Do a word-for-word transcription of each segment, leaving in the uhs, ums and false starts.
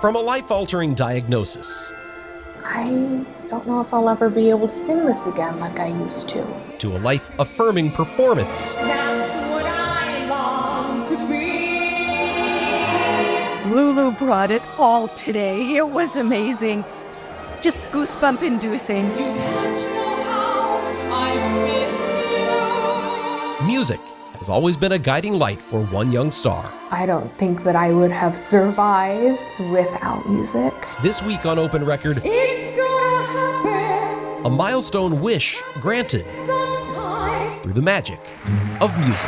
From a life-altering diagnosis I don't know if I'll ever be able to sing this again like I used to. to a life-affirming performance, That's what I long to be. Lulu brought it all today. It was amazing. Just goosebump inducing. You can't know how I missed you. music has always been a guiding light for one young star. I don't think that I would have survived without music. This week on Open Record, It's gonna happen a milestone wish granted sometime. through the magic of music.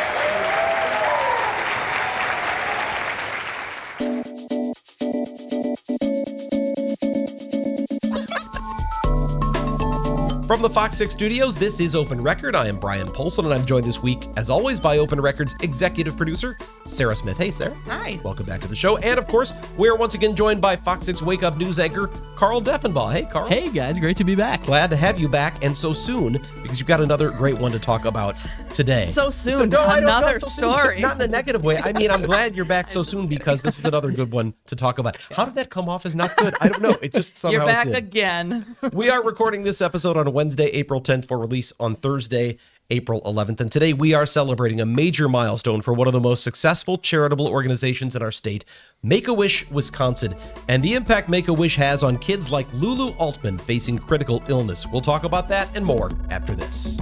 From the Fox six studios, this is Open Record. I am Brian Polson, and I'm joined this week, as always, by Open Record's executive producer, Sarah Smith. Hey, Sarah. Hi. Welcome back to the show. And, of course, we are once again joined by Fox six Wake Up News anchor, Carl Deffenbaugh. Hey, Carl. Hey, guys. Great to be back. Glad to have you back, and so soon, because you've got another great one to talk about today. So soon. No, I don't know, Another so soon. story. Not in a negative way. I mean, I'm glad you're back so soon because this is another good one to talk about. How did that come off as not good? I don't know. It just somehow You're back did. again. We are recording this episode on Wednesday, April tenth, for release on Thursday, April eleventh. And today we are celebrating a major milestone for one of the most successful charitable organizations in our state, Make-A-Wish Wisconsin, and the impact Make-A-Wish has on kids like Lulu Altman facing critical illness. We'll talk about that and more after this.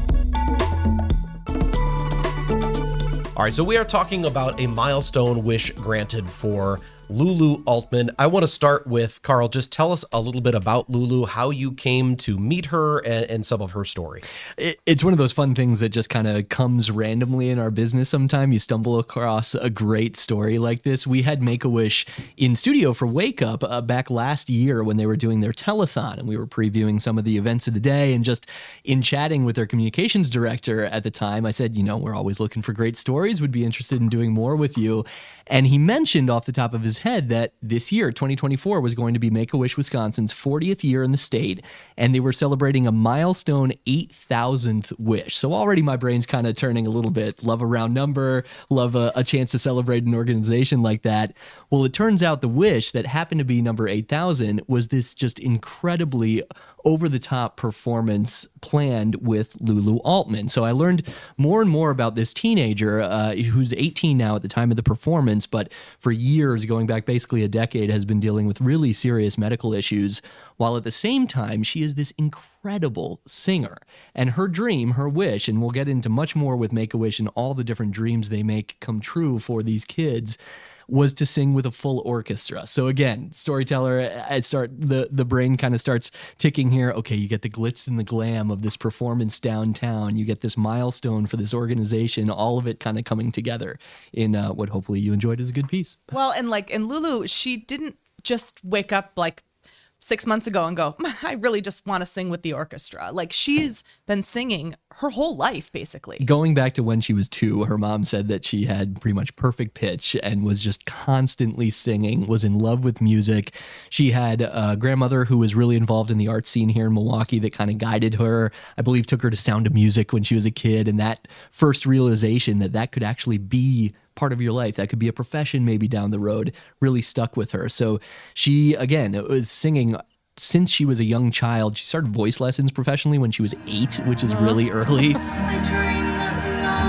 All right, so we are talking about a milestone wish granted for Lulu Altman. I want to start with, Carl, just tell us a little bit about Lulu, how you came to meet her, and, and some of her story. It, it's one of those fun things that just kind of comes randomly in our business sometime. You stumble across a great story like this. We had Make-A-Wish in studio for Wake Up uh, back last year when they were doing their telethon, and we were previewing some of the events of the day. And just in chatting with their communications director at the time, I said, you know, we're always looking for great stories. Would be interested in doing more with you. And he mentioned off the top of his head that this year, twenty twenty-four, was going to be Make-A-Wish Wisconsin's fortieth year in the state, and they were celebrating a milestone eight thousandth wish. So already my brain's kind of turning a little bit. Love a round number, love a, a chance to celebrate an organization like that. Well, it turns out the wish that happened to be number eight thousand was this just incredibly over-the-top performance planned with Lulu Altman. So I learned more and more about this teenager uh, who's eighteen now at the time of the performance, but for years, going back basically a decade, has been dealing with really serious medical issues, while at the same time, she is this incredible singer. And her dream, her wish, and we'll get into much more with Make-A-Wish and all the different dreams they make come true for these kids, was to sing with a full orchestra. So again, storyteller, I start the the brain kind of starts ticking here. Okay, you get the glitz and the glam of this performance downtown. You get this milestone for this organization. All of it kind of coming together in uh, what hopefully you enjoyed as a good piece. Well, and like, and Lulu, she didn't just wake up like six months ago and go, I really just want to sing with the orchestra. Like, she's been singing her whole life, basically. Going back to when she was two, her mom said that she had pretty much perfect pitch and was just constantly singing, was in love with music. She had a grandmother who was really involved in the art scene here in Milwaukee that kind of guided her. I believe took her to Sound of Music when she was a kid. And that first realization that that could actually be part of your life, that could be a profession maybe down the road, really stuck with her. So she, again, was singing since she was a young child. She started voice lessons professionally when she was eight, which is really early. I dreamed that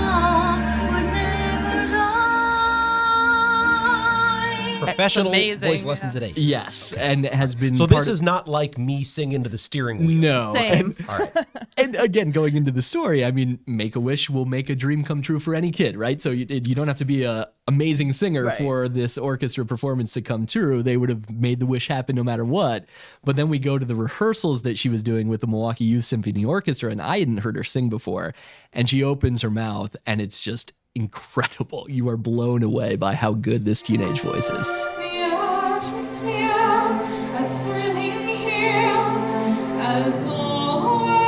love would never die. Professional amazing. voice lessons at eight. Yes, and has been So part this of- is not like me singing into the steering wheel. No. Same. All right. And again, going into the story, I mean, Make-A-Wish will make a dream come true for any kid, right? So you, you don't have to be a amazing singer Right. for this orchestra performance to come true. They would have made the wish happen no matter what. But then we go to the rehearsals that she was doing with the Milwaukee Youth Symphony Orchestra, and I hadn't heard her sing before. And she opens her mouth, and it's just incredible. You are blown away by how good this teenage voice is. The atmosphere as thrilling here as always.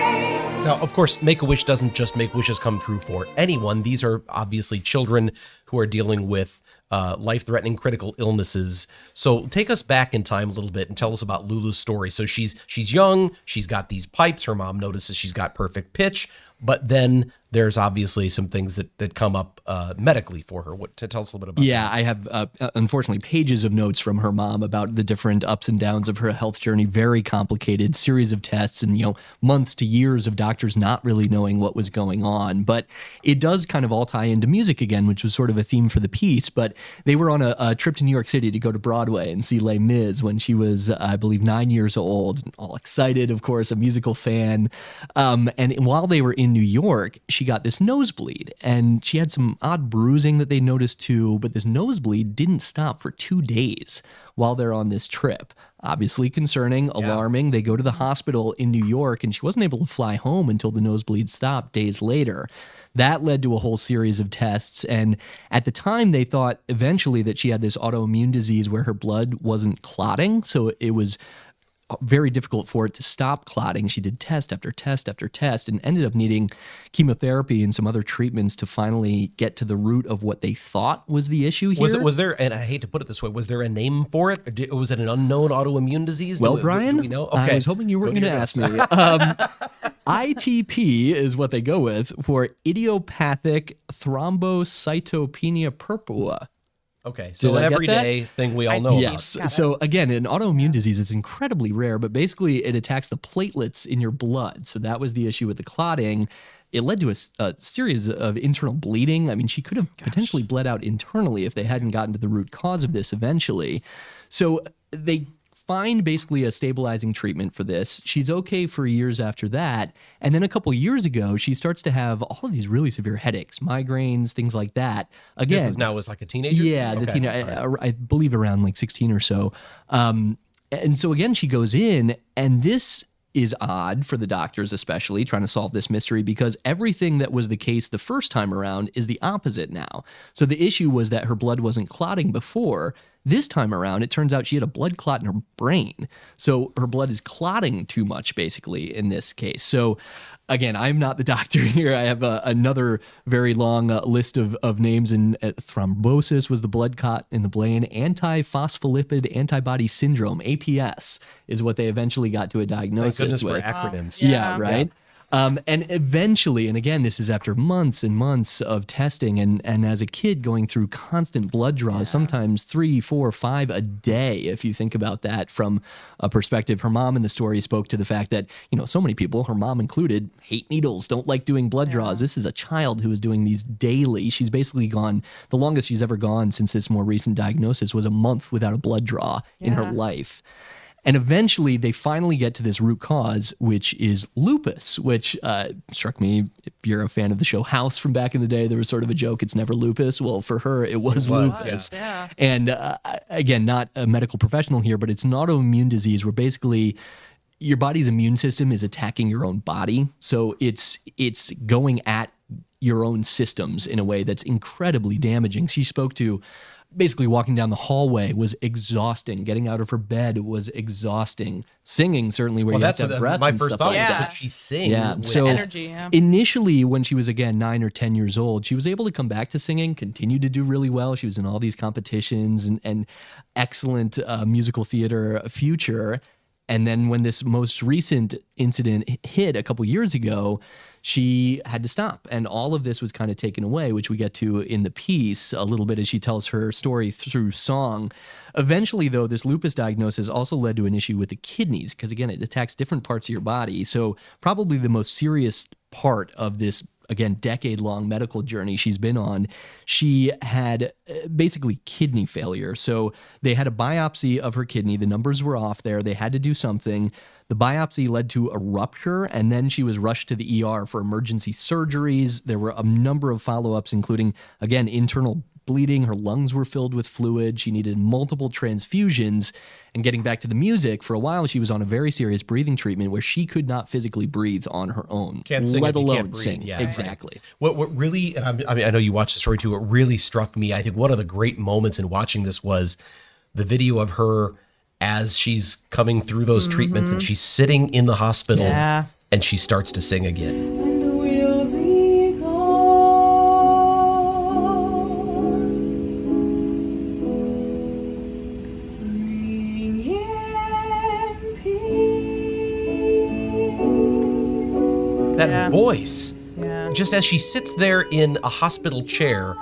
Now, of course, Make-A-Wish doesn't just make wishes come true for anyone. These are obviously children who are dealing with uh, life-threatening critical illnesses. So take us back in time a little bit and tell us about Lulu's story. So she's she's young, she's got these pipes, her mom notices she's got perfect pitch, but then there's obviously some things that, that come up uh, medically for her. What to tell us a little bit about Yeah, that. I have, uh, unfortunately, pages of notes from her mom about the different ups and downs of her health journey. Very complicated series of tests and, you know, months to years of doctors not really knowing what was going on. But it does kind of all tie into music again, which was sort of a theme for the piece. But they were on a, a trip to New York City to go to Broadway and see Les Mis when she was, I believe, nine years old. All excited, of course, a musical fan. Um, and while they were in New York, she got this nosebleed. And she had some odd bruising that they noticed too, but this nosebleed didn't stop for two days while they're on this trip. Obviously concerning, alarming. They go to the hospital in New York, and she wasn't able to fly home until the nosebleed stopped days later. That led to a whole series of tests, and at the time they thought eventually that she had this autoimmune disease where her blood wasn't clotting, so it was very difficult for it to stop clotting. She did test after test after test and ended up needing chemotherapy and some other treatments to finally get to the root of what they thought was the issue here. Was it, was there, and I hate to put it this way, was there a name for it? Or did, was it an unknown autoimmune disease? Well, do, Brian, do we know? I was hoping you weren't going to ask me. Um, I T P is what they go with for idiopathic thrombocytopenia purpura. Okay, so Did an I get everyday that? thing we all I know T P. about. Yes. Got it. So again, an autoimmune disease is incredibly rare, but basically it attacks the platelets in your blood. So that was the issue with the clotting. It led to a, a series of internal bleeding. I mean, she could have potentially bled out internally if they hadn't gotten to the root cause of this eventually. So they find basically a stabilizing treatment for this. She's okay for years after that. And then a couple years ago, she starts to have all of these really severe headaches, migraines, things like that. This Again, was now as like a teenager? yeah, as a Okay, teenager, all right. I, I believe around like sixteen or so. Um, and so again, she goes in, and this is odd for the doctors, especially trying to solve this mystery, because everything that was the case the first time around is the opposite now. So the issue was that her blood wasn't clotting before. This time around, it turns out she had a blood clot in her brain. So her blood is clotting too much, basically, in this case. So again, I'm not the doctor here. I have a, another very long uh, list of, of names. And uh, thrombosis was the blood clot in the brain. Antiphospholipid antibody syndrome, A P S, is what they eventually got to a Thank diagnosis goodness for with. acronyms. Yeah, Yeah. right. Um, and eventually, and again, this is after months and months of testing, and and as a kid going through constant blood draws, sometimes three, four, five a day. If you think about that from a perspective, her mom in the story spoke to the fact that, you know, so many people, her mom included, hate needles, don't like doing blood draws. This is a child who is doing these daily. She's basically gone. The longest she's ever gone since this more recent diagnosis was a month without a blood draw in her Yeah. life. And eventually, they finally get to this root cause, which is lupus, which uh, struck me. If you're a fan of the show House from back in the day, there was sort of a joke, it's never lupus. Well, for her, it was, It was, lupus. yeah. And uh, again, not a medical professional here, but it's an autoimmune disease where basically your body's immune system is attacking your own body. So it's it's going at your own systems in a way that's incredibly damaging. She spoke to basically walking down the hallway was exhausting. Getting out of her bed was exhausting. Singing, certainly, where Well, you that's have to the, have breath my and first stuff thought like was, Yeah. that. did she sing? Yeah, with so energy, yeah. initially when she was again nine or ten years old, she was able to come back to singing, continue to do really well. She was in all these competitions and, and excellent uh, musical theater future. And then when this most recent incident hit a couple years ago, she had to stop. And all of this was kind of taken away, which we get to in the piece a little bit as she tells her story through song. Eventually, though, this lupus diagnosis also led to an issue with the kidneys, because again, it attacks different parts of your body. So probably the most serious part of this, again, decade-long medical journey she's been on, she had uh, basically kidney failure. So they had a biopsy of her kidney. The numbers were off there. They had to do something. The biopsy led to a rupture, and then she was rushed to the E R for emergency surgeries. There were a number of follow-ups, including, again, internal bleeding. Her lungs were filled with fluid. She needed multiple transfusions. And getting back to the music, for a while she was on a very serious breathing treatment where she could not physically breathe on her own, Can't sing let if you alone can't breathe. sing. Yeah, right. Exactly. What what really, and I'm, I mean, I know you watched the story too. What really struck me, I think, one of the great moments in watching this was the video of her as she's coming through those treatments, and she's sitting in the hospital, Yeah. and she starts to sing again. And we'll be gone That Yeah. voice. Yeah. Just as she sits there in a hospital chair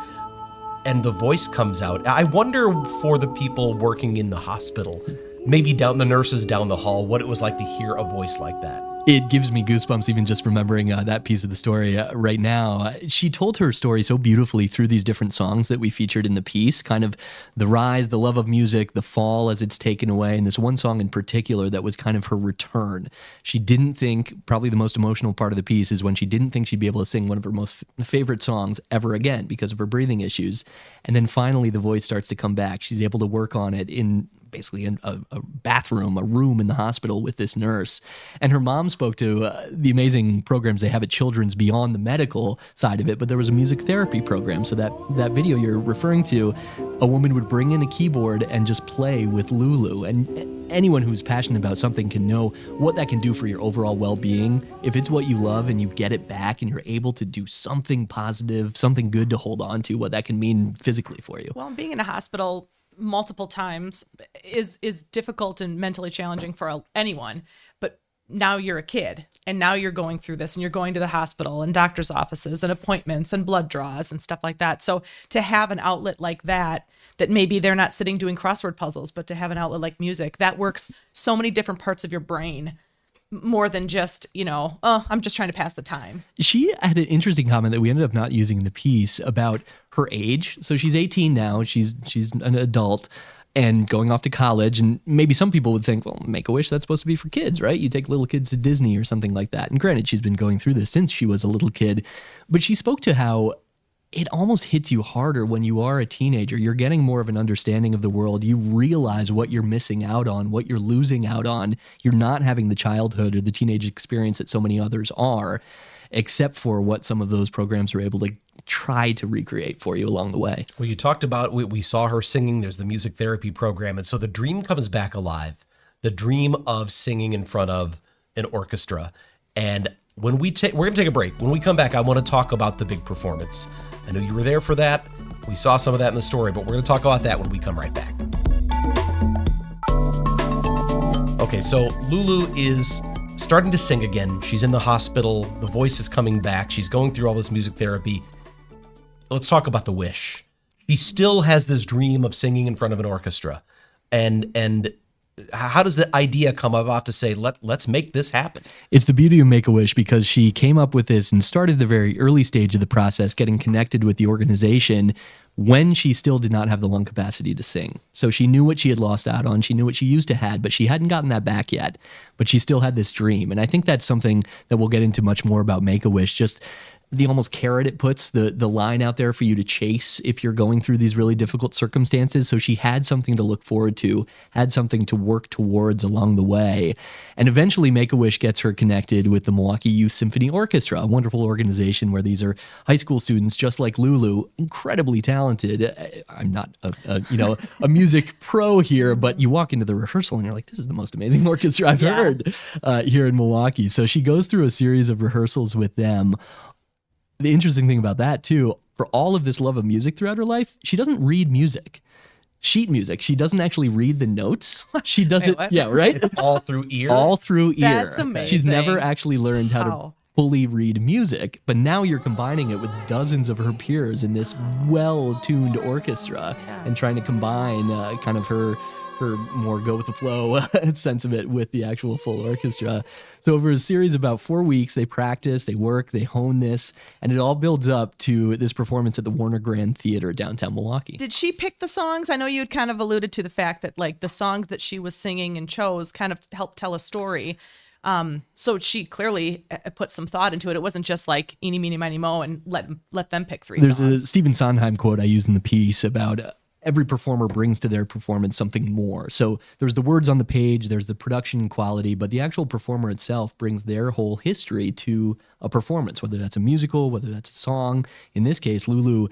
and the voice comes out. I wonder for the people working in the hospital, maybe down the nurses down the hall, what it was like to hear a voice like that. It gives me goosebumps even just remembering uh, that piece of the story uh, right now. Uh, she told her story so beautifully through these different songs that we featured in the piece, kind of the rise, the love of music, the fall as it's taken away, and this one song in particular that was kind of her return. She didn't think, probably the most emotional part of the piece is when she didn't think she'd be able to sing one of her most f- favorite songs ever again because of her breathing issues. And then finally the voice starts to come back. She's able to work on it in basically in a, a bathroom, a room in the hospital with this nurse. And her mom spoke to uh, the amazing programs they have at Children's beyond the medical side of it, but there was a music therapy program. So that, that video you're referring to, a woman would bring in a keyboard and just play with Lulu. And anyone who's passionate about something can know what that can do for your overall well-being. If it's what you love and you get it back and you're able to do something positive, something good to hold on to, what that can mean physically for you. Well, being in a hospital multiple times is is difficult and mentally challenging for anyone. But now you're a kid and now you're going through this and you're going to the hospital and doctor's offices and appointments and blood draws and stuff like that. So to have an outlet like that, that maybe they're not sitting doing crossword puzzles, but to have an outlet like music, that works so many different parts of your brain more than just, you know, oh, I'm just trying to pass the time. She had an interesting comment that we ended up not using in the piece about her age. So she's eighteen now. She's she's an adult and going off to college. And maybe some people would think, well, Make-A-Wish, that's supposed to be for kids, right? You take little kids to Disney or something like that. And granted, she's been going through this since she was a little kid. But she spoke to how it almost hits you harder when you are a teenager. You're getting more of an understanding of the world. You realize what you're missing out on, what you're losing out on. You're not having the childhood or the teenage experience that so many others are, except for what some of those programs are able to try to recreate for you along the way. Well, you talked about, we, we saw her singing, there's the music therapy program, and so the dream comes back alive, the dream of singing in front of an orchestra. And when we take, we're going to take a break. When we come back, I want to talk about the big performance. I know you were there for that. We saw some of that in the story, but we're going to talk about that when we come right back. Okay, so Lulu is starting to sing again. She's in the hospital. The voice is coming back. She's going through all this music therapy. Let's talk about the wish. She still has this dream of singing in front of an orchestra. And and how does the idea come about to say, Let, let's make this happen? It's the beauty of Make-A-Wish because she came up with this and started the very early stage of the process, getting connected with the organization when she still did not have the lung capacity to sing. So she knew what she had lost out on. She knew what she used to have, but she hadn't gotten that back yet. But she still had this dream. And I think that's something that we'll get into much more about Make-A-Wish, just the almost carrot it puts, the the line out there for you to chase if you're going through these really difficult circumstances. So she had something to look forward to, had something to work towards along the way. And eventually Make-A-Wish gets her connected with the Milwaukee Youth Symphony Orchestra, a wonderful organization where these are high school students just like Lulu, incredibly talented. I'm not a, a you know a music pro here, but you walk into the rehearsal and you're like, this is the most amazing orchestra I've Yeah. heard uh, here in Milwaukee. So she goes through a series of rehearsals with them. The interesting thing about that, too, for all of this love of music throughout her life, she doesn't read music. Sheet music. She doesn't actually read the notes. She does Wait, it. what? Yeah, right? All through ear? All through ear. That's amazing. She's never actually learned how, How? to fully read music, but now you're combining it with dozens of her peers in this well-tuned orchestra Yeah. and trying to combine uh, kind of her her more go with the flow sense of it with the actual full orchestra. So over a series of about four weeks, they practice, they work, they hone this, and it all builds up to this performance at the Warner Grand Theater downtown Milwaukee. Did she pick the songs? I know you had kind of alluded to the fact that like the songs that she was singing and chose kind of helped tell a story. Um, so she clearly uh, put some thought into it. It wasn't just like eeny, meeny, miny, mo and let let them pick three There's songs. a Stephen Sondheim quote I use in the piece about uh, every performer brings to their performance something more. So there's the words on the page, there's the production quality, but the actual performer itself brings their whole history to a performance, whether that's a musical, whether that's a song. In this case, Lulu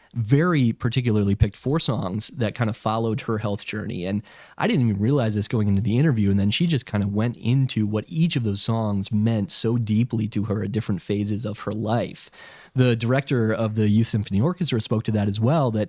very particularly picked four songs that kind of followed her health journey. And I didn't even realize this going into the interview. And then she just kind of went into what each of those songs meant so deeply to her at different phases of her life. The director of the Youth Symphony Orchestra spoke to that as well, that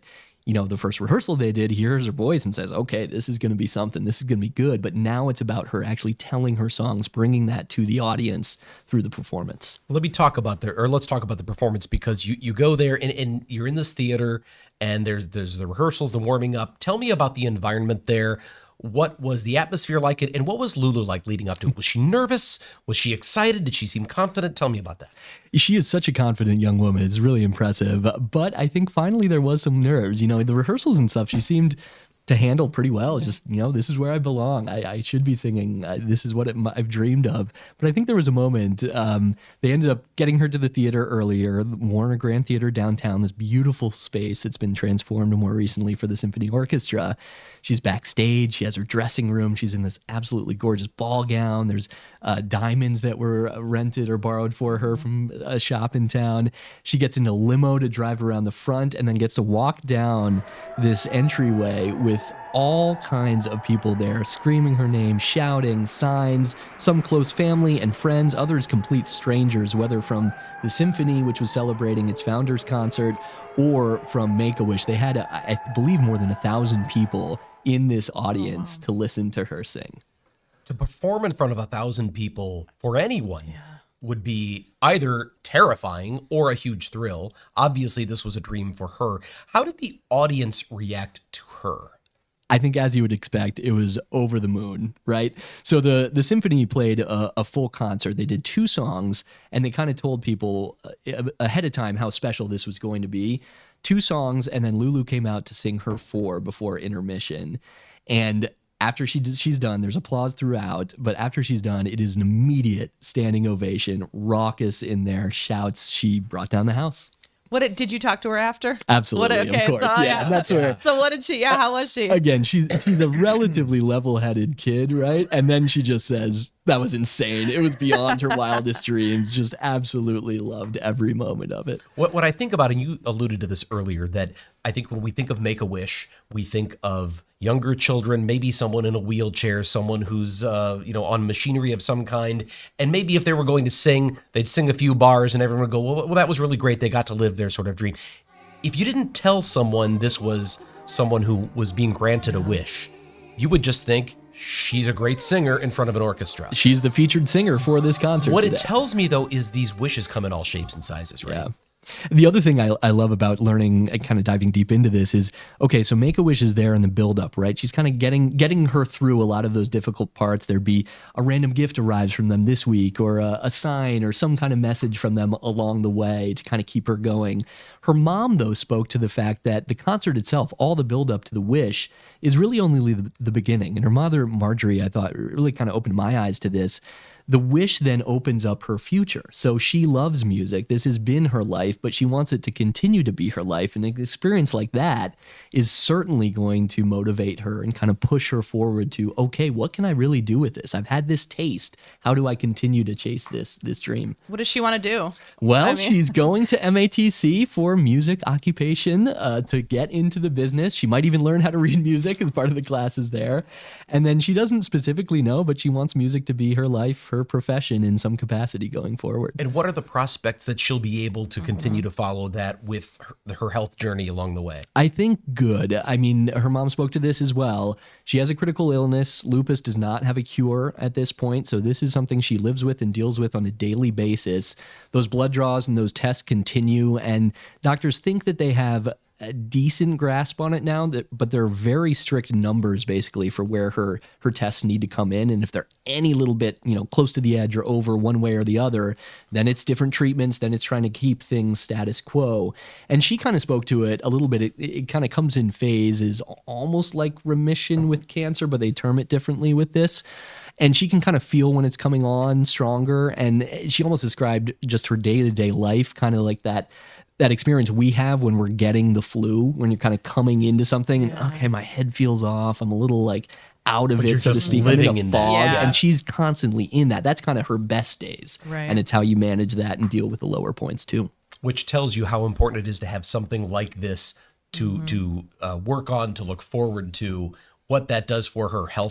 you know, the first rehearsal they did, he hears her voice and says, okay, this is going to be something. This is going to be good. But now it's about her actually telling her songs, bringing that to the audience through the performance. Let me talk about the, or let's talk about the performance, because you, you go there and, and you're in this theater and there's, there's the rehearsals, the warming up. Tell me about the environment there. What was the atmosphere like, and what was Lulu like leading up to it? Was she nervous? Was she excited? Did she seem confident? Tell me about that. She is such a confident young woman. It's really impressive. But I think finally there was some nerves. You know, the rehearsals and stuff, she seemed to handle pretty well. Just, you know, this is where I belong. I, I should be singing. Uh, this is what it, I've dreamed of. But I think there was a moment, um, they ended up getting her to the theater earlier, the Warner Grand Theater downtown, this beautiful space that's been transformed more recently for the symphony orchestra. She's backstage. She has her dressing room. She's in this absolutely gorgeous ball gown. There's uh, diamonds that were rented or borrowed for her from a shop in town. She gets in a limo to drive around the front and then gets to walk down this entryway with all kinds of people there screaming her name, shouting, signs, some close family and friends, others complete strangers, whether from the symphony, which was celebrating its founders concert, or from Make-A-Wish. They had, I believe, more than a thousand people in this audience to listen to her sing. To perform in front of a thousand people for anyone would be either terrifying or a huge thrill. Obviously, this was a dream for her. How did the audience react to her? I think, as you would expect, it was over the moon, right? So the, the symphony played a, a full concert. They did two songs, and they kind of told people uh, ahead of time how special this was going to be. Two songs, and then Lulu came out to sing her four before intermission. And after she did, she's done, there's applause throughout, but after she's done, it is an immediate standing ovation, raucous in there, shouts. She brought down the house. What did, did you talk to her after? Absolutely, what, okay, of course. So, yeah, yeah. and that's where. So what did she? Yeah, how was she? Again, she's she's a relatively level-headed kid, right? And then she just says, that was insane. It was beyond her wildest dreams. Just absolutely loved every moment of it. What what I think about, and you alluded to this earlier, that I think when we think of Make-A-Wish, we think of younger children, maybe someone in a wheelchair, someone who's uh, you know, on machinery of some kind, and maybe if they were going to sing, they'd sing a few bars, and everyone would go, well, well, that was really great. They got to live their sort of dream. If you didn't tell someone this was someone who was being granted a wish, you would just think, she's a great singer in front of an orchestra. She's the featured singer for this concert What today. it tells me, though, is these wishes come in all shapes and sizes, right? Yeah. The other thing I, I love about learning and kind of diving deep into this is, okay, so Make-A-Wish is there in the build-up, right? She's kind of getting getting her through a lot of those difficult parts. There'd be a random gift arrives from them this week, or a, a sign or some kind of message from them along the way to kind of keep her going. Her mom, though, spoke to the fact that the concert itself, all the build-up to the wish, is really only the, the beginning. And her mother, Marjorie, I thought really kind of opened my eyes to this. The wish then opens up her future. So she loves music. This has been her life, but she wants it to continue to be her life. And an experience like that is certainly going to motivate her and kind of push her forward to, okay, what can I really do with this? I've had this taste. How do I continue to chase this this dream? What does she want to do? Well, I mean- she's going to M A T C for music occupation uh, to get into the business. She might even learn how to read music as part of the classes there. And then she doesn't specifically know, but she wants music to be her life, her profession in some capacity going forward. And what are the prospects that she'll be able to continue to follow that with her, her health journey along the way? I think good. I mean, her mom spoke to this as well. She has a critical illness. Lupus does not have a cure at this point. So this is something she lives with and deals with on a daily basis. Those blood draws and those tests continue. And doctors think that they have a decent grasp on it now, that, but there are very strict numbers basically for where her her tests need to come in, and if they're any little bit, you know, close to the edge or over one way or the other, then it's different treatments, then it's trying to keep things status quo. And she kind of spoke to it a little bit. It, it kind of comes in phases, almost like remission with cancer, but they term it differently with this. And she can kind of feel when it's coming on stronger, and she almost described just her day-to-day life kind of like that that experience we have when we're getting the flu, when you're kind of coming into something and, okay, my head feels off. I'm a little like out of But you're it, so to just speak. I'm in living a in that. fog. Yeah. And she's constantly in that. That's kind of her best days. Right. And it's how you manage that and deal with the lower points too. Which tells you how important it is to have something like this to, to uh, work on, to look forward to, what that does for her health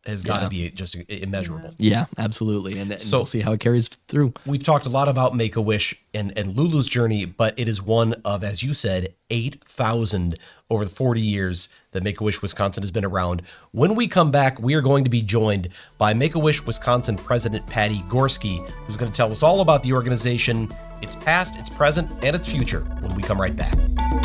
has got to Yeah. be just immeasurable. Yeah, absolutely. And, and So- we'll see how it carries through. We've talked a lot about Make-A-Wish and, and Lulu's journey, but it is one of, as you said, eight thousand over the forty years that Make-A-Wish Wisconsin has been around. When we come back, we are going to be joined by Make-A-Wish Wisconsin President Patty Gorski, who's going to tell us all about the organization, its past, its present, and its future when we come right back.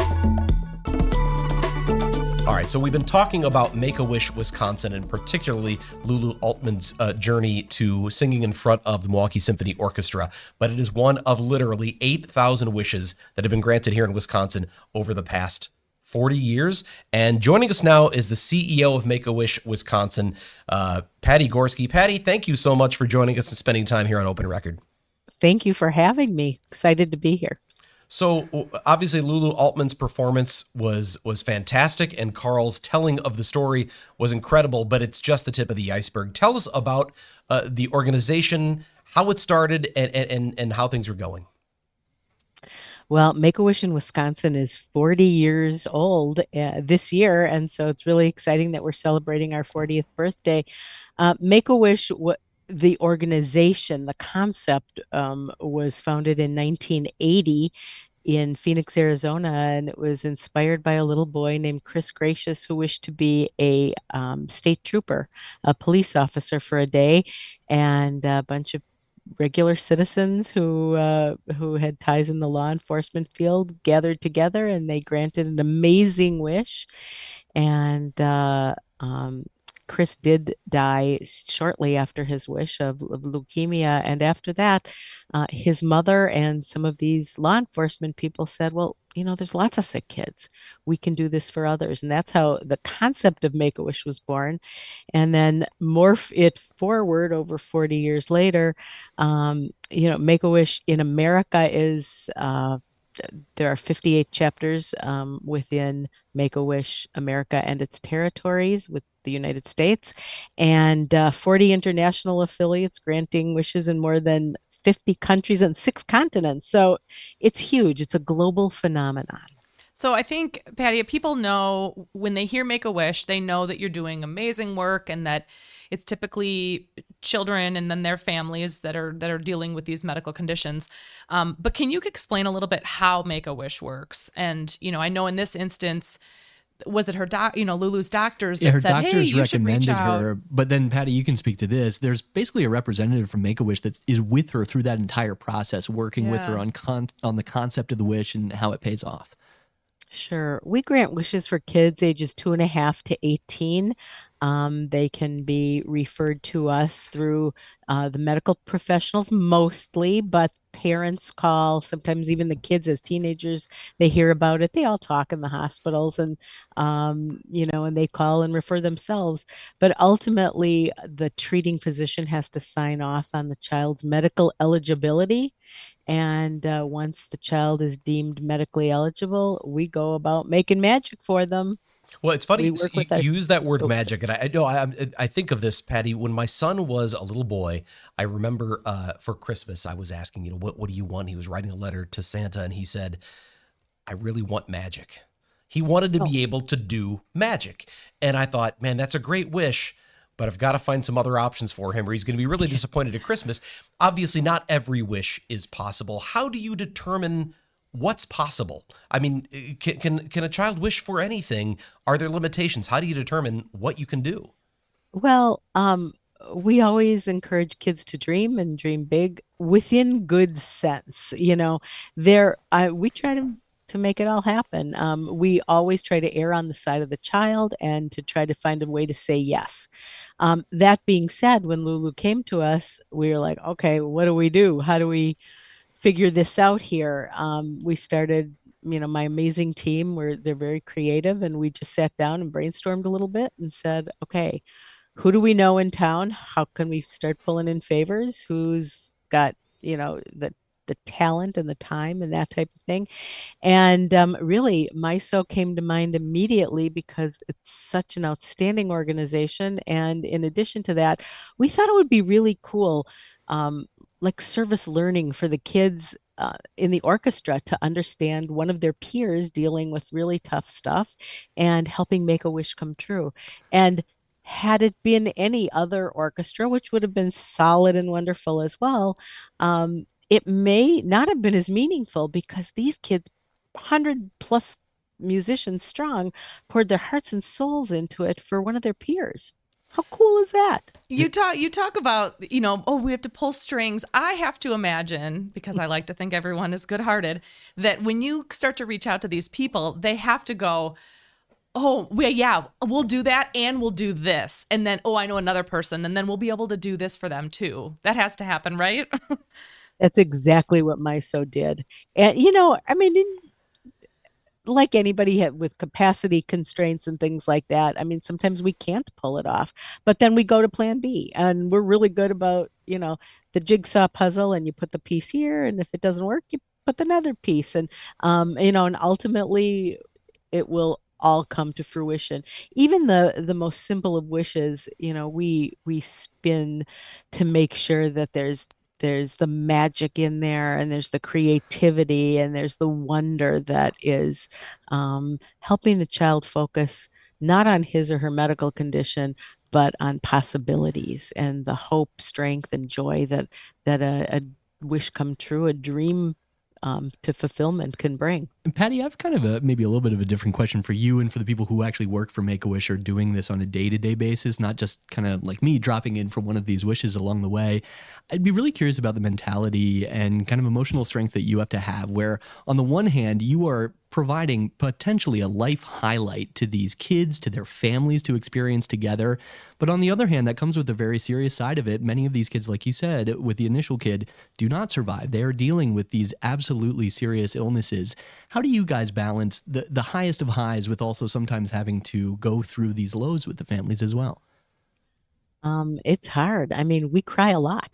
All right, so we've been talking about Make-A-Wish Wisconsin and particularly Lulu Altman's uh, journey to singing in front of the Milwaukee Symphony Orchestra, but it is one of literally eight thousand wishes that have been granted here in Wisconsin over the past forty years. And joining us now is the C E O of Make-A-Wish Wisconsin, uh, Patty Gorski. Patty, thank you so much for joining us and spending time here on Open Record. Thank you for having me. Excited to be here. So obviously Lulu Altman's performance was was fantastic and Carl's telling of the story was incredible, but it's just the tip of the iceberg. Tell us about uh, the organization, how it started, and, and, and how things are going. Well, Make-A-Wish in Wisconsin is forty years old uh, this year, and so it's really exciting that we're celebrating our fortieth birthday. Uh, Make-A-Wish, w- the organization, the concept um, was founded in nineteen eighty in Phoenix, Arizona, and it was inspired by a little boy named Chris Gracious who wished to be a um, state trooper, a police officer for a day, and a bunch of regular citizens who uh, who had ties in the law enforcement field gathered together, and they granted an amazing wish. And uh, um, Chris did die shortly after his wish of, of leukemia. And after that, uh, his mother and some of these law enforcement people said, well, you know, there's lots of sick kids. We can do this for others. And that's how the concept of Make-A-Wish was born. And then morph it forward over forty years later. Um, you know, Make-A-Wish in America is, uh, there are fifty-eight chapters um, within Make-A-Wish America and its territories with the United States, and uh, forty international affiliates granting wishes in more than fifty countries and six continents. So it's huge. It's a global phenomenon. So I think, Patty, people know when they hear Make-A-Wish, they know that you're doing amazing work and that it's typically children and then their families that are that are dealing with these medical conditions. Um, but can you explain a little bit how Make-A-Wish works? And, you know, I know in this instance, was it her doc, you know, Lulu's doctors that Yeah, her said, hey, doctors you should reach recommended out. her. But then, Patty, you can speak to this. There's basically a representative from Make-A-Wish that is with her through that entire process, working with Yeah. her on con- on the concept of the wish and how it pays off. Sure. We grant wishes for kids ages two and a half to eighteen. Um, they can be referred to us through uh, the medical professionals mostly, but parents call, sometimes even the kids as teenagers, they hear about it. They all talk in the hospitals and, um, you know, and they call and refer themselves. But ultimately, the treating physician has to sign off on the child's medical eligibility. And uh, once the child is deemed medically eligible, we go about making magic for them. Well, it's funny We you, work you with our- use that word Oh, magic, and I, I know I, I think of this, Patty. When my son was a little boy, I remember uh, for Christmas I was asking, you know, what what do you want? He was writing a letter to Santa, and he said, "I really want magic." He wanted to be able to do magic, and I thought, man, that's a great wish. But I've got to find some other options for him, or he's going to be really disappointed at Christmas. Obviously, not every wish is possible. How do you determine what's possible? I mean, can, can can a child wish for anything? Are there limitations? How do you determine what you can do? Well, um, we always encourage kids to dream and dream big within good sense. You know, there I we try to to make it all happen. Um, we always try to err on the side of the child and to try to find a way to say yes. Um, that being said, when Lulu came to us, we were like, okay, what do we do? How do we figure this out here? Um, we started, you know, my amazing team where they're very creative, and we just sat down and brainstormed a little bit and said, okay, who do we know in town? How can we start pulling in favors? Who's got, you know, the the talent and the time and that type of thing. And um, really, M I S O came to mind immediately because it's such an outstanding organization. And in addition to that, we thought it would be really cool, um, like service learning for the kids uh, in the orchestra to understand one of their peers dealing with really tough stuff and helping make a wish come true. And had it been any other orchestra, which would have been solid and wonderful as well, um, it may not have been as meaningful because these kids, one hundred plus musicians strong, poured their hearts and souls into it for one of their peers. How cool is that? You talk you talk about, you know, oh, we have to pull strings. I have to imagine, because I like to think everyone is good-hearted, that when you start to reach out to these people, they have to go, oh, well, yeah, we'll do that and we'll do this. And then, oh, I know another person, and then we'll be able to do this for them too. That has to happen, right? That's exactly what MISO did. And, you know, I mean, in, like anybody ha- with capacity constraints and things like that, I mean, sometimes we can't pull it off, but then we go to plan B, and we're really good about, you know, the jigsaw puzzle, and you put the piece here, and if it doesn't work, you put another piece. And, um, you know, and ultimately it will all come to fruition. Even the the most simple of wishes, you know, we we spin to make sure that there's there's the magic in there, and there's the creativity, and there's the wonder that is um, helping the child focus not on his or her medical condition, but on possibilities and the hope, strength, and joy that that a, a wish come true, a dream um, to fulfillment can bring. And Patty, I have kind of a maybe a little bit of a different question for you and for the people who actually work for Make-A-Wish or doing this on a day-to-day basis, not just kind of like me dropping in for one of these wishes along the way. I'd be really curious about the mentality and kind of emotional strength that you have to have, where on the one hand, you are providing potentially a life highlight to these kids, to their families to experience together. But on the other hand, that comes with a very serious side of it. Many of these kids, like you said, with the initial kid, do not survive. They are dealing with these absolutely serious illnesses. How do you guys balance the, the highest of highs with also sometimes having to go through these lows with the families as well? Um, it's hard. I mean, we cry a lot.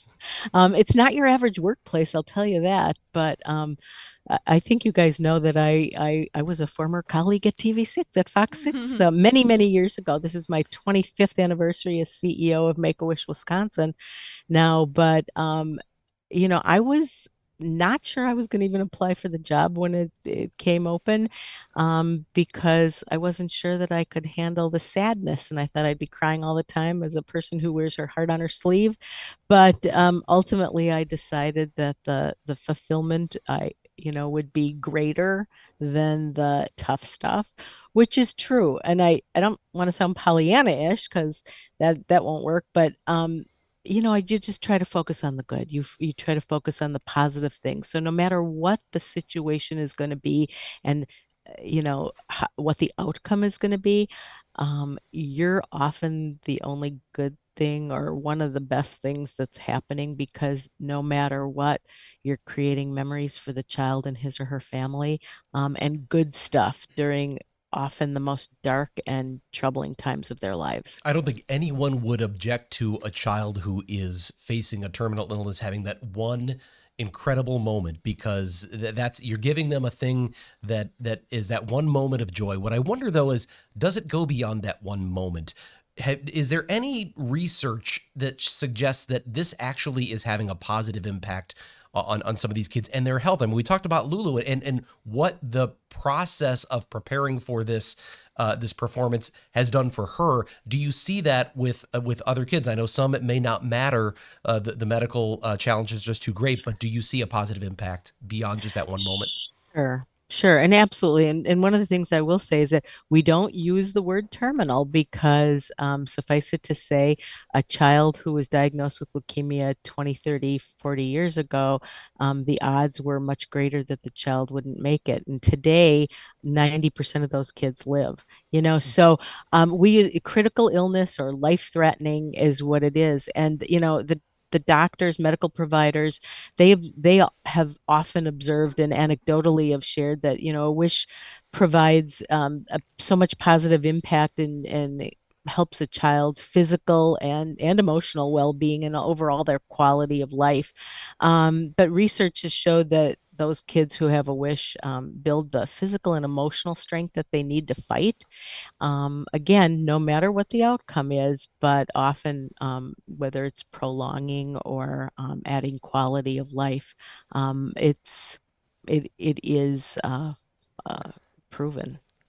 Um, it's not your average workplace, I'll tell you that. But um, I I think you guys know that I, I I was a former colleague at T V six, at Fox six, uh, many, many years ago. This is my twenty-fifth anniversary as C E O of Make-A-Wish Wisconsin now. But um, you know, I was not sure I was going to even apply for the job when it, it came open, um, because I wasn't sure that I could handle the sadness, and I thought I'd be crying all the time as a person who wears her heart on her sleeve. But um, ultimately, I decided that the the fulfillment I you know would be greater than the tough stuff, which is true. And I I don't want to sound Pollyanna-ish, because that that won't work, but um you know, I you just try to focus on the good. You f- you try to focus on the positive things. So no matter what the situation is going to be, and uh, you know ho- what the outcome is going to be, um, you're often the only good thing or one of the best things that's happening, because no matter what, you're creating memories for the child and his or her family, um, and good stuff during often the most dark and troubling times of their lives. I don't think anyone would object to a child who is facing a terminal illness having that one incredible moment, because th- that's you're giving them a thing that that is that one moment of joy. What I wonder though is, does it go beyond that one moment? Ha- Is there any research that suggests that this actually is having a positive impact on, on some of these kids and their health? I mean, we talked about Lulu and, and what the process of preparing for this uh, this performance has done for her. Do you see that with uh, with other kids? I know some it may not matter. Uh, the, the medical uh, challenge is just too great, but do you see a positive impact beyond just that one moment? Sure, sure, and absolutely. And and one of the things I will say is that we don't use the word terminal because, um, suffice it to say, a child who was diagnosed with leukemia twenty, thirty, forty years ago, um, the odds were much greater that the child wouldn't make it. And today, ninety percent of those kids live, you know, so um, we critical illness or life-threatening is what it is. And, you know, the the doctors, medical providers, they have they have often observed and anecdotally have shared that, you know, a wish provides um, a, so much positive impact, and and helps a child's physical and and emotional well-being and overall their quality of life. Um, but research has showed that those kids who have a wish um, build the physical and emotional strength that they need to fight, um, again, no matter what the outcome is, but often, um, whether it's prolonging or um, adding quality of life, um, it's it it is uh, uh, proven.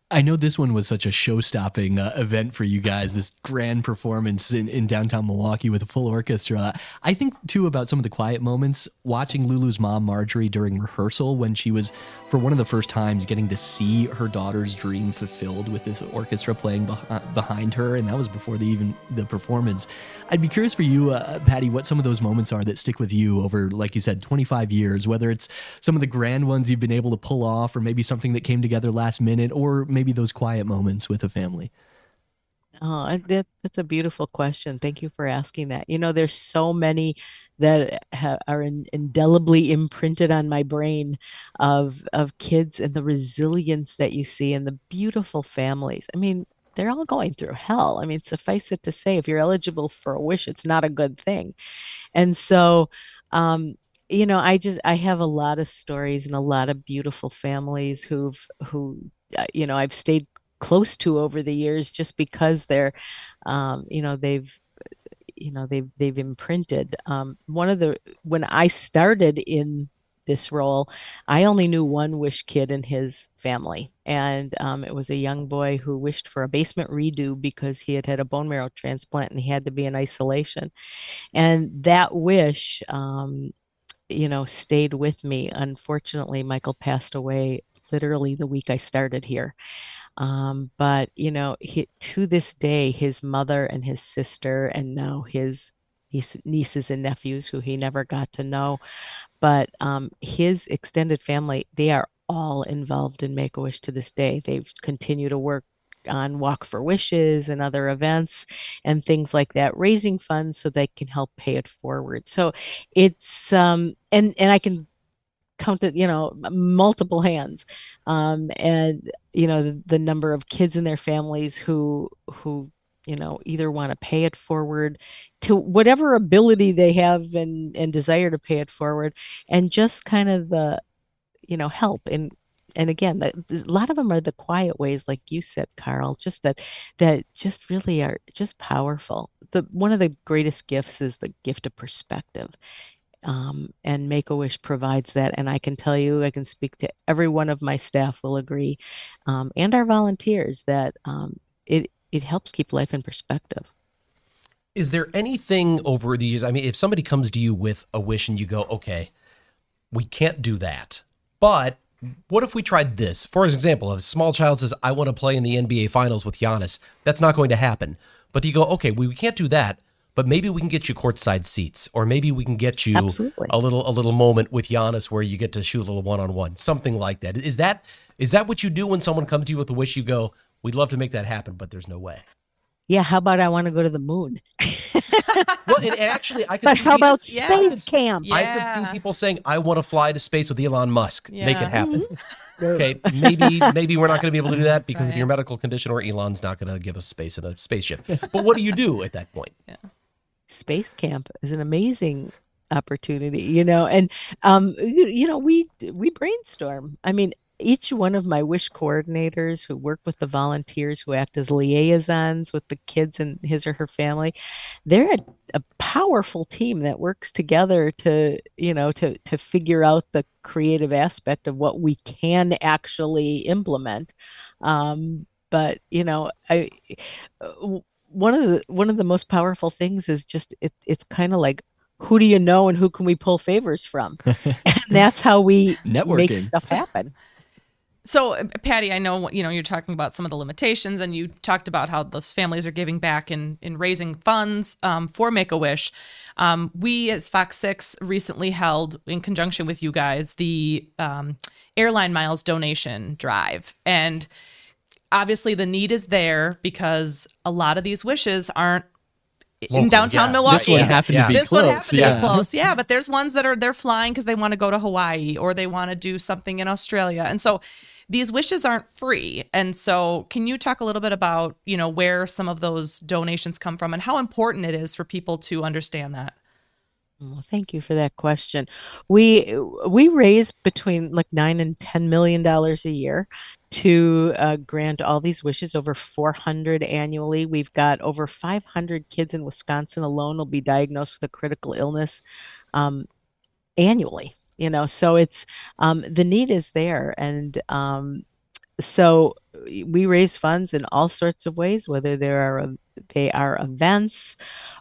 I know this one was such a show-stopping uh, event for you guys, this grand performance in, in downtown Milwaukee with a full orchestra. I think, too, about some of the quiet moments, watching Lulu's mom, Marjorie, during rehearsal when she was, for one of the first times, getting to see her daughter's dream fulfilled with this orchestra playing beh- behind her, and that was before the even the performance. I'd be curious for you, uh, Patty, what some of those moments are that stick with you over, like you said, twenty-five years, whether it's some of the grand ones you've been able to pull off, or maybe something that came together last minute, or maybe those quiet moments with a family. Oh, that, that's a beautiful question. Thank you for asking that. You know, there's so many that ha- are in, indelibly imprinted on my brain of of kids and the resilience that you see and the beautiful families. I mean, they're all going through hell. I mean, suffice it to say, if you're eligible for a wish, it's not a good thing. And so, um, you know, I just I have a lot of stories and a lot of beautiful families who've who, uh, you know, I've stayed close to over the years just because they're, um, you know, they've, you know, they've they've imprinted. Um, one of the when I started in this role, I only knew one wish kid and his family, and um, it was a young boy who wished for a basement redo because he had had a bone marrow transplant and he had to be in isolation. And that wish, um, you know, stayed with me. Unfortunately, Michael passed away literally the week I started here. Um, but you know, he, to this day, his mother and his sister, and now his niece, nieces and nephews, who he never got to know, but um, his extended family, they are all involved in Make-A-Wish to this day. They've continued to work on Walk for Wishes and other events and things like that, raising funds so they can help pay it forward. So it's um and and I can count it, you know, multiple hands, um, and you know the, the number of kids in their families who who you know either want to pay it forward to whatever ability they have and and desire to pay it forward, and just kind of the you know help and and again the, the- a lot of them are the quiet ways, like you said, Carl, just that that just really are just powerful. The one of the greatest gifts is the gift of perspective, um, and Make-A-Wish provides that. And I can tell you, I can speak to every one of my staff will agree, um, and our volunteers, that um, it it helps keep life in perspective. Is there anything over the years? I mean, if somebody comes to you with a wish and you go, okay, we can't do that, but what if we tried this? For example, if a small child says, I want to play in the N B A Finals with Giannis, that's not going to happen. But you go, okay, we, we can't do that, but maybe we can get you courtside seats, or maybe we can get you Absolutely. a little a little moment with Giannis where you get to shoot a little one-on-one, something like that. Is that is that what you do when someone comes to you with a wish? You go, we'd love to make that happen, but there's no way. Yeah, how about I want to go to the moon? Well, and, and actually, I could But see how people- about yeah. space camp? Yeah. I could see people saying, I want to fly to space with Elon Musk. Make Yeah. it happen. Okay, maybe maybe we're not going to be able to do that because of Right. your medical condition, or Elon's not going to give us space in a spaceship. But what do you do at that point? Space camp is an amazing opportunity, you know, and um, you, you know, we we brainstorm. I mean, each one of my wish coordinators who work with the volunteers who act as liaisons with the kids and his or her family, they're a, a powerful team that works together to, you know, to to figure out the creative aspect of what we can actually implement. Um, but you know, I w- one of the one of the most powerful things is just it, it's kind of like, who do you know and who can we pull favors from? And that's how we make Networking. stuff happen. So, uh, Patty, I know you know you're talking about some of the limitations, and you talked about how those families are giving back in in raising funds um, for Make a Wish. Um, we, as Fox Six, recently held, in conjunction with you guys, the um, airline miles donation drive, and obviously the need is there because a lot of these wishes aren't in Local, downtown yeah. Milwaukee. This one happened Yeah. to be This close. one happened to yeah. be close, yeah. But there's ones that are they're flying because they want to go to Hawaii or they want to do something in Australia, and so these wishes aren't free. And so, can you talk a little bit about you know where some of those donations come from and how important it is for people to understand that? Well, thank you for that question. We we raise between like nine and ten million dollars a year to uh, grant all these wishes. Over four hundred annually. We've got over five hundred kids in Wisconsin alone will be diagnosed with a critical illness um, annually. You know, so it's um, the need is there, and um, so we raise funds in all sorts of ways, whether there are they are events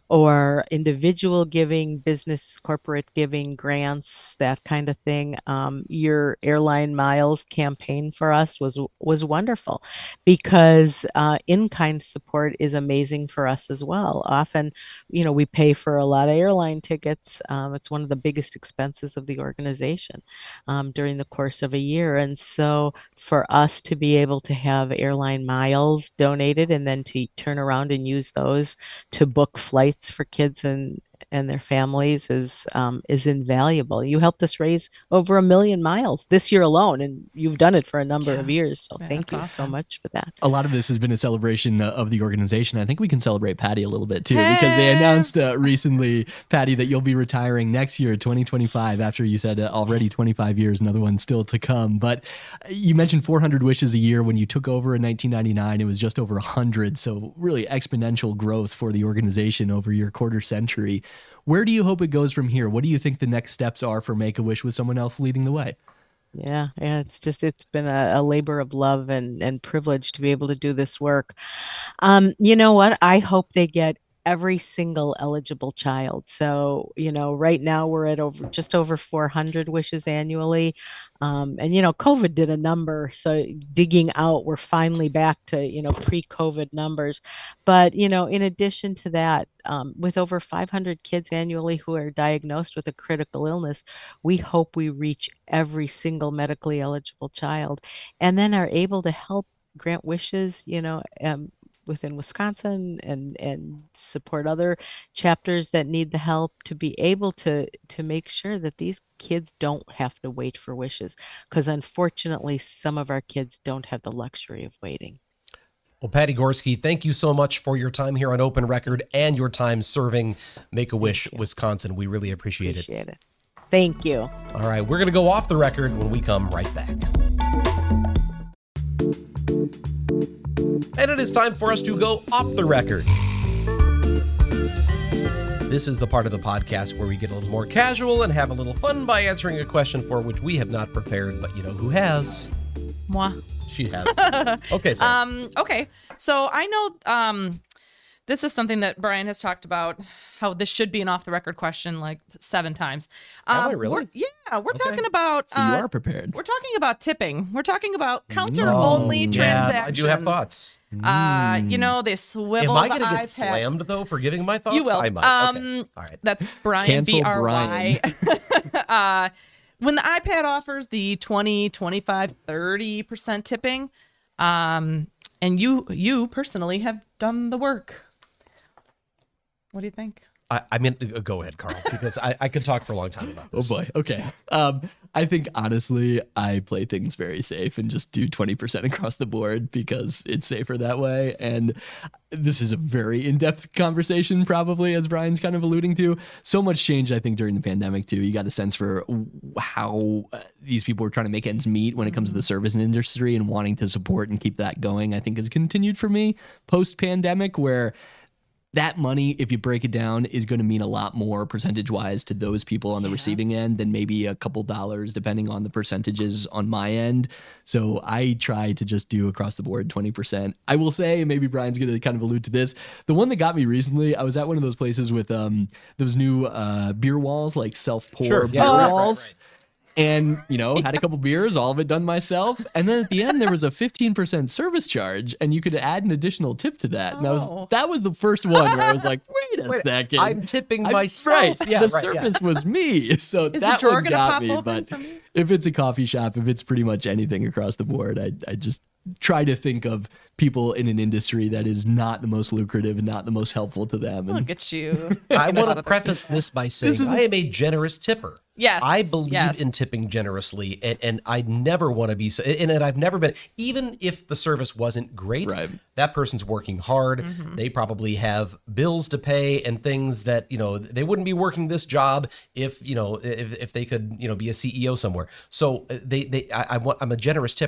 or individual giving, business, corporate giving, grants, that kind of thing. Um, your airline miles campaign for us was was wonderful because uh, in-kind support is amazing for us as well. Often, you know, we pay for a lot of airline tickets. Um, it's one of the biggest expenses of the organization um, during the course of a year. And so for us to be able to have airline miles donated and then to turn around and use those to book flights for kids and and their families is um, is invaluable. You helped us raise over a million miles this year alone, and you've done it for a number Yeah. of years. So Yeah, thank that's you awesome. so much for that. A lot of this has been a celebration uh, of the organization. I think we can celebrate Patty a little bit too, because they announced uh, recently, Patty, that you'll be retiring next year, twenty twenty-five, after you said uh, already twenty-five years, another one still to come. But you mentioned four hundred wishes a year. When you took over in nineteen ninety-nine, it was just over one hundred. So really exponential growth for the organization over your quarter century. Where do you hope it goes from here? What do you think the next steps are for Make-A-Wish with someone else leading the way? Yeah, yeah, it's just it's been a, a labor of love and and privilege to be able to do this work. Um, you know what? I hope they get every single eligible child. So, you know, right now we're at over just over four hundred wishes annually. Um, and, you know, COVID did a number. So digging out, we're finally back to, you know, pre-COVID numbers. But, you know, in addition to that, um, with over five hundred kids annually who are diagnosed with a critical illness, we hope we reach every single medically eligible child and then are able to help grant wishes, you know, um, within Wisconsin and and support other chapters that need the help to be able to to make sure that these kids don't have to wait for wishes, because unfortunately some of our kids don't have the luxury of waiting. Well, Patty Gorski, thank you so much for your time here on Open Record and your time serving Make-A-Wish Wisconsin. We really appreciate, Appreciate it. Thank you. it. All right, we're going to go off the record when we come right back. And it is time for us to go off the record. This is the part of the podcast where we get a little more casual and have a little fun by answering a question for which we have not prepared, but you know who has? Moi. She has. Okay, so Um, okay. So I know um, this is something that Brian has talked about, how this should be an off the record question like seven times. Um, Have I really? we're- yeah, we're Okay. talking about. So you uh, are prepared. We're talking about tipping. We're talking about counter only yeah, transactions. I do have thoughts. Uh, you know, they swivel Am I the going to get iPad. slammed, though, for giving my thoughts? You will. I might. Um, okay. All right. That's Brian Cancel B R Y. uh, when the iPad offers the twenty, twenty-five, thirty percent tipping, um, and you you personally have done the work. What do you think? I, I mean, uh, go ahead, Carl, because I, I could talk for a long time about Oh this. boy. Okay. Um, I think honestly, I play things very safe and just do twenty percent across the board because it's safer that way. And this is a very in-depth conversation, probably, as Brian's kind of alluding to. So much change, I think, during the pandemic too. You got a sense for how uh, these people were trying to make ends meet when it comes to the service industry and wanting to support and keep that going. I think has continued for me post-pandemic, where that money, if you break it down, is going to mean a lot more percentage-wise to those people on the receiving end than maybe a couple dollars, depending on the percentages on my end. So I try to just do across the board twenty percent. I will say, maybe Brian's going to kind of allude to this, the one that got me recently, I was at one of those places with um those new uh, beer walls, like self-pour Sure, beer yeah, right, right, walls. right. And, you know, had a couple beers, all of it done myself. And then at the end, there was a fifteen percent service charge, and you could add an additional tip to that. And I was, Oh. that was the first one where I was like, wait a Wait, second. I'm tipping I'm myself. Right. Yeah, the right, yeah. service was me. So Is the that drawer one gonna got pop me. open But for me? if it's a coffee shop, if it's pretty much anything across the board, I, I just try to think of people in an industry that is not the most lucrative and not the most helpful to them. And Look at you. I want to preface this by saying is I am a generous tipper. Yes, I believe yes. in tipping generously, and, and I never want to be so. And, and I've never been, even if the service wasn't great, Right. that person's working hard. Mm-hmm. They probably have bills to pay and things that, you know, they wouldn't be working this job if, you know, if, if they could, you know, be a C E O somewhere. So uh, they, they, I, I want, I'm a generous tipper.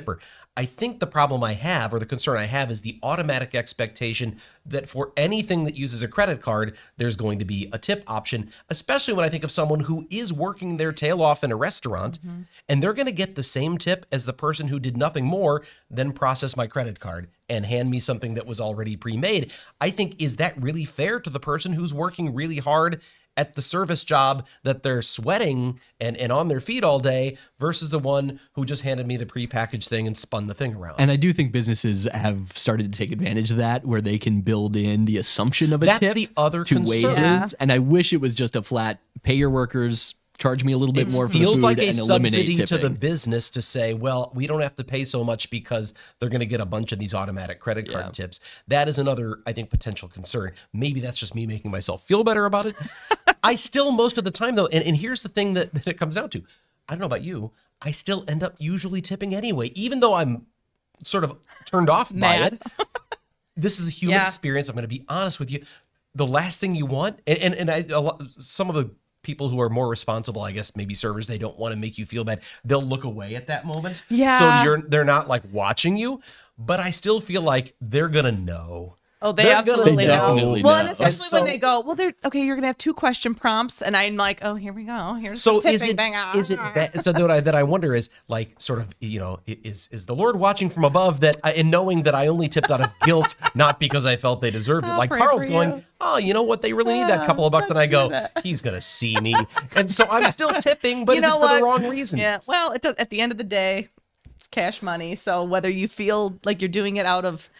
I think the problem I have, or the concern I have, is the automatic expectation that for anything that uses a credit card, there's going to be a tip option, especially when I think of someone who is working their tail off in a restaurant, mm-hmm. and they're going to get the same tip as the person who did nothing more than process my credit card and hand me something that was already pre-made. I think, is that really fair to the person who's working really hard at the service job that they're sweating and, and on their feet all day versus the one who just handed me the prepackaged thing and spun the thing around? And I do think businesses have started to take advantage of that, where they can build in the assumption of a That's tip the other to concern. wages. Yeah. And I wish it was just a flat pay your workers, charge me a little bit It more for the feels food, like a and eliminate subsidy tipping. to the business to say, well, we don't have to pay so much because they're going to get a bunch of these automatic credit card Yeah. tips. That is another, I think, potential concern. Maybe that's just me making myself feel better about it. I still, most of the time, though, and, and here's the thing that, that it comes down to. I don't know about you. I still end up usually tipping anyway, even though I'm sort of turned off by Mad. it. This is a human Yeah. experience. I'm going to be honest with you. The last thing you want, and, and, and I, a lot, some of the people who are more responsible, I guess, maybe servers, they don't want to make you feel bad. They'll look away at that moment. Yeah. So you're they're not like watching you, but I still feel like they're gonna know. Oh, they They're gonna absolutely They know. definitely Well, know. and especially And when so- they go, well, they're okay. You're gonna have two question prompts, and I'm like, oh, here we go. Here's So the tipping is it thing. is it that, so that I, that I wonder is like sort of, you know, is is the Lord watching from above that I, and knowing that I only tipped out of guilt, not because I felt they deserved it. I'll Like pray Carl's for going, you. oh, you know what? They really need that Yeah, couple of bucks, and I let's do go, that. he's gonna see me, and so I'm still tipping, but You is know it for what? the wrong reason? Yeah. Well, it does. At the end of the day, it's cash money. So whether you feel like you're doing it out of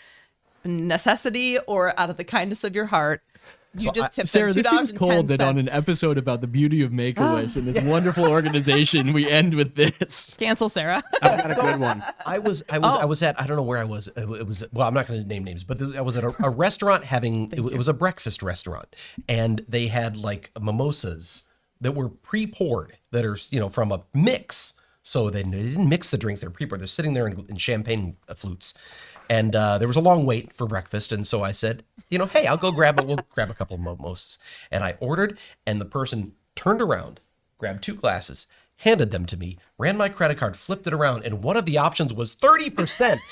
necessity or out of the kindness of your heart, you So just I- tip Sarah, them this seems cold that on an episode about the beauty of Make-A-Wish and this wonderful organization, we end with this. cancel Sarah. I've got a good one. I was, I was, Oh. I was at, I don't know where I was. It wa- it was, well, I'm not going to name names, but I was at a, a restaurant having, it, wa- it was a breakfast restaurant, and they had like mimosas that were pre-poured that are, you know, from a mix. So they, they didn't mix the drinks; they're pre-poured. They're sitting there in, in champagne flutes, and uh, there was a long wait for breakfast. And so I said, you know, hey, I'll go grab it. We'll grab a couple of mimosas. And I ordered, and the person turned around, grabbed two glasses, handed them to me, ran my credit card, flipped it around, and one of the options was thirty percent.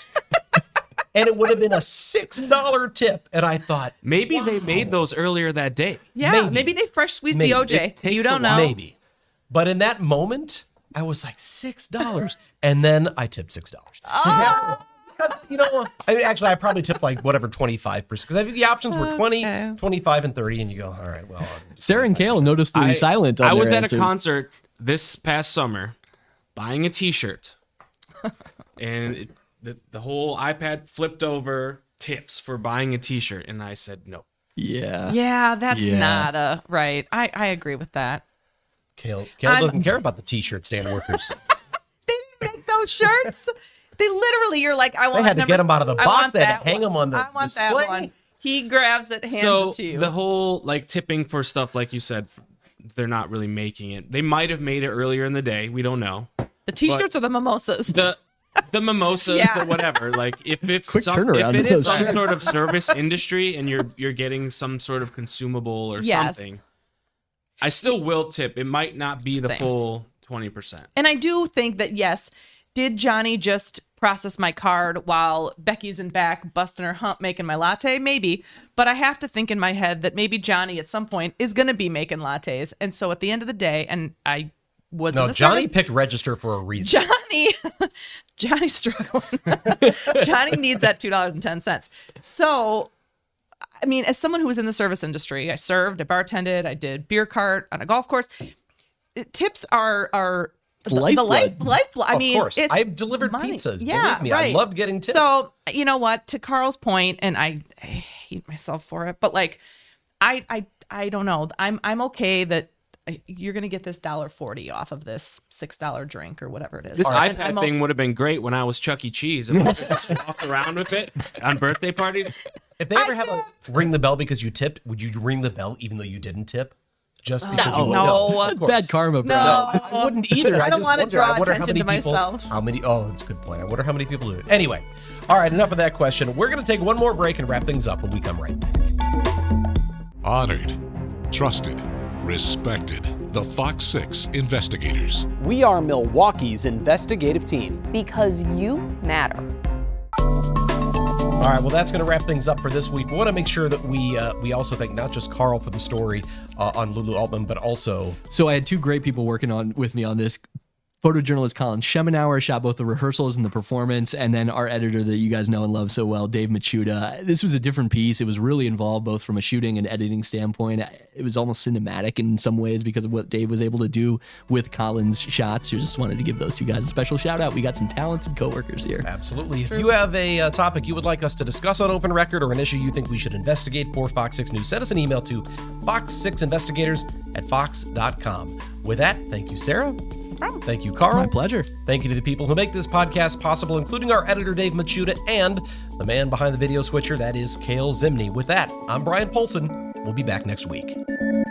And it would have been a six dollar tip. And I thought, Maybe they made those earlier that day. Yeah, Maybe. maybe, they fresh squeezed Maybe. the O J. It takes You a don't while. know. maybe. But in that moment, I was like, six dollars. And then I tipped six dollars. Oh. You know, I mean, actually, I probably tipped like whatever, twenty-five percent. Because I think the options were twenty, Okay. twenty-five, and thirty. And you go, all right, well. I'll just Sarah and Kale noticeably I, silent on I was their at answers. a concert this past summer buying a t-shirt. and it, the, the whole iPad flipped over, tips for buying a t-shirt. And I said, no. Yeah. Yeah, that's Yeah. not a right. I, I agree with that. Kale, Kale I'm- doesn't care about the t-shirt stand workers. They didn't make those shirts. They literally, you're like, I want. had to number- get 'em out of the I box. want They had to that hang one. 'em on the I want display. that one. He grabs it, hands So it to you. the whole like tipping for stuff, like you said, f- they're not really making it. They might have made it earlier in the day. We don't know. the t-shirts or the mimosas. The the mimosas, Yeah. the whatever. Like if it's Quick some, turnaround if it of is those some shirts. sort of service industry and you're you're getting some sort of consumable or Yes. something, I still will tip. It might not be the Same. full twenty percent. And I do think that, yes, did Johnny just process my card while Becky's in back busting her hump making my latte? Maybe. But I have to think in my head that maybe Johnny at some point is going to be making lattes. And so at the end of the day, and I was in No, the Johnny service- picked register for a reason. Johnny, Johnny's struggling. Johnny needs that two dollars and ten cents. So, I mean, as someone who was in the service industry, I served, I bartended, I did beer cart on a golf course. Tips are are the, the Lifeblood. life lifeblood. I Of mean, course. it's I've delivered money. pizzas. Yeah, Believe me, right. I loved getting tips. So, you know what? To Carl's point, and I, I hate myself for it, but like, I, I, I don't know. I'm, I'm okay that you're gonna get this dollar forty off of this six dollar drink or whatever it is. This And iPad I'm o- thing would have been great when I was Chuck E. Cheese. If I could just walk around with it on birthday parties. if they ever have a ring the bell because you tipped, would you ring the bell even though you didn't tip? Just because you would No. know? That's bad karma, bro. No. I wouldn't either. I don't just wanna wonder- draw I wonder how attention many to people- myself. How many? Oh, that's a good point. I wonder how many people do it. Anyway, all right, enough of that question. We're going to take one more break and wrap things up when we come right back. Honored, trusted, respected. the Fox six Investigators. We are Milwaukee's investigative team. Because you matter. All right, well, that's going to wrap things up for this week. We want to make sure that we uh, we also thank not just Carl for the story uh, on Lulu Altman, but also... So I had two great people working on with me on this. Photojournalist Colin Schemenauer shot both the rehearsals and the performance, and then our editor that you guys know and love so well, Dave Machuda. This was a different piece. It was really involved both from a shooting and editing standpoint. It was almost cinematic in some ways because of what Dave was able to do with Colin's shots. You just wanted to give those two guys a special shout out. We got some talented coworkers here. Absolutely. If you have a uh, topic you would like us to discuss on Open Record or an issue you think we should investigate for Fox six News, send us an email to fox six investigators at fox dot com. With that, thank you, Sarah. Thank you, Carl. My pleasure. Thank you to the people who make this podcast possible, including our editor, Dave Machuda, and the man behind the video switcher, that is Cale Zimney. With that, I'm Brian Polson. We'll be back next week.